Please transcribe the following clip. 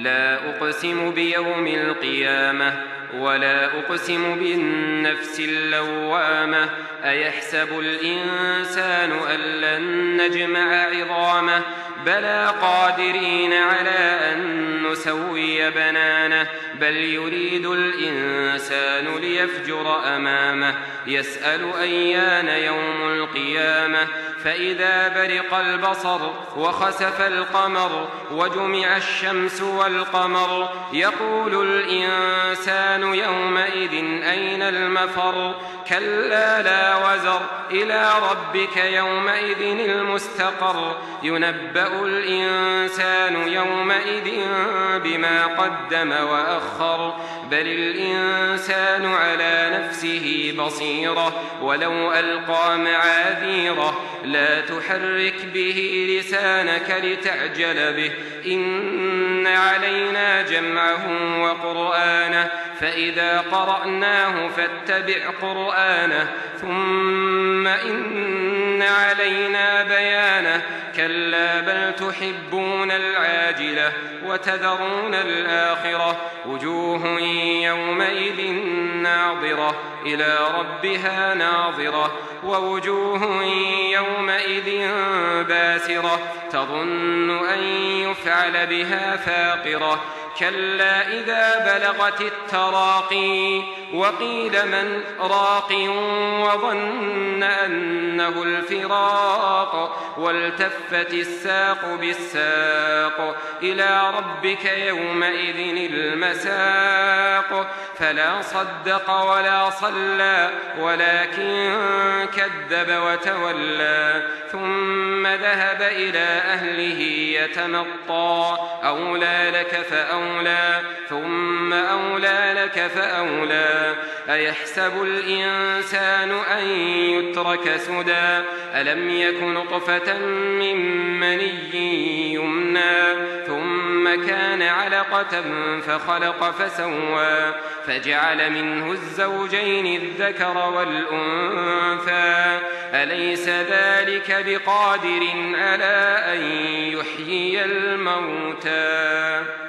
لا أقسم بيوم القيامة ولا أقسم بالنفس اللوامة أيحسب الإنسان أن لن نجمع عظامه بلى قادرين على أن نسوي بنانه بل يريد الإنسان ليفجر أمامه يسأل أيان يوم القيامة فإذا برق البصر وخسف القمر وجمع الشمس والقمر يقول الإنسان يومئذ أين المفر كلا لا وزر إلى ربك يومئذ المستقر ينبأ الإنسان يومئذ بما قدم وأخر بل الإنسان على نفسه بصيرة ولو ألقى معاذيره لا تحرك به لسانك لتعجل به إن علينا جمعه وقرآنه فإذا قرأناه فاتبع قرآنه ثم إن علينا بيانه كلا بل تحبون العاجلة وتذرون الآخرة وجوه يومئذ ناظرة إلى ربها ناظرة ووجوه يومئذ باسرة تظن أن يفعل بها فاقرة كلا إذا بلغت التراقي وقيل من راق وظن أنه الفراق والتفت الساق بالساق إلى ربك يومئذ المساق فلا صدق ولا صلى ولكن كذب وتولى ثم ذهب إلى أهله يتمطى أولى لك فأولى ثم أولى لك فأولى أيحسب الإنسان أن يترك سدى ألم يك نطفة من مني يمنى ثم كان علقة فخلق فسوى فجعل منه الزوجين الذكر والأنثى أليس ذلك بقادر على أن يحيي الموتى